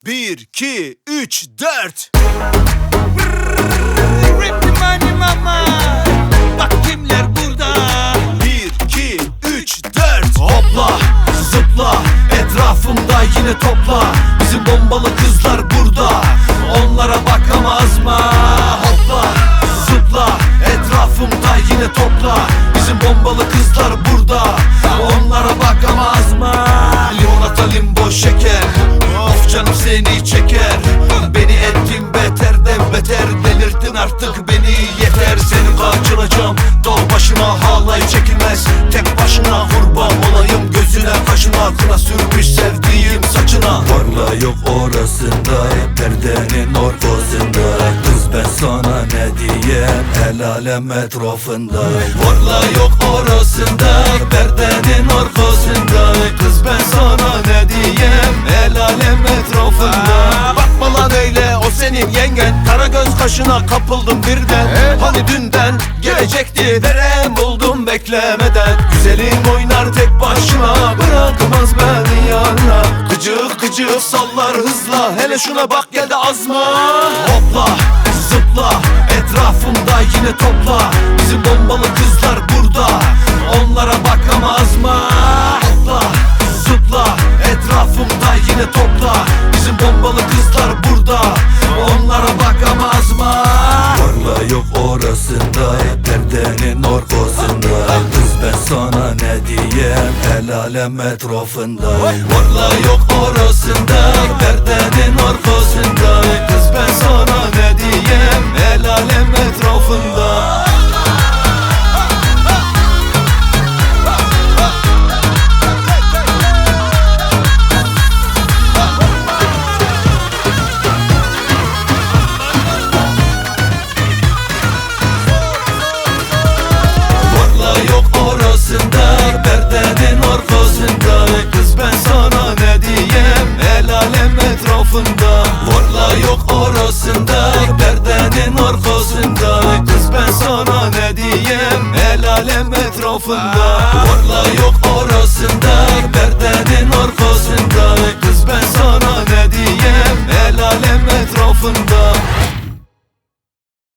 1, 2, 3, 4. Rip the money mama. Bak kimler burada. 1, 2, 3, 4. Hopla, zıpla, etrafımda yine topla. Bizim bombalı kızlar burada, onlara bakamaz mı? Hopla, zıpla, etrafımda yine topla. Bizim bombalı kızlar burada, onlara bakamaz mı? Limonata, limbo, şeker, of canım seni çeker. Beni ettin beterden beter, delirttin artık beni yeter. Seni kaçıracağım dağ başına, halay çekilmez tek başına. Kurban olayım gözüne kaşına, kına sürmüş sevdiğim saçına. Varla yok orasında, perdenin ortasında. Kız ben sana ne diyeyim, el alem etrafında. Varla yok orasında, perdenin arkasında. Kız ben sana ne diyeyim, el alem etrafında. Bakma lan öyle, o senin yengen. Karagöz kaşına kapıldım birden. Hani dünden gelecekti, verem buldum beklemeden. Güzelim oynar tek başına, bırakmaz beni yanına. Gıcık gıcık sallar hızla, hele şuna bak gel de azma. Hopla, zıpla, etrafımda yine topla. Bizim bombalı kızlar burada, onlara bakamaz mı? Hopla, zıpla, etrafımda yine topla. Bizim bombalı kızlar burada, onlara bakamaz mı? Varla yok orasında, perdenin arkasında. Kız ben sana ne diyeyim, el alem etrafında. Varla yok orasında, perdenin arkasında. Kız ben sana ne diyeyim, el alem etrafında. Perdenin arkasında, kız ben sana ne diyeyim, el alem etrafında. Varla yok orasında, perdenin arkasında. Kız ben sana ne diyeyim, el alem etrafında. Varla yok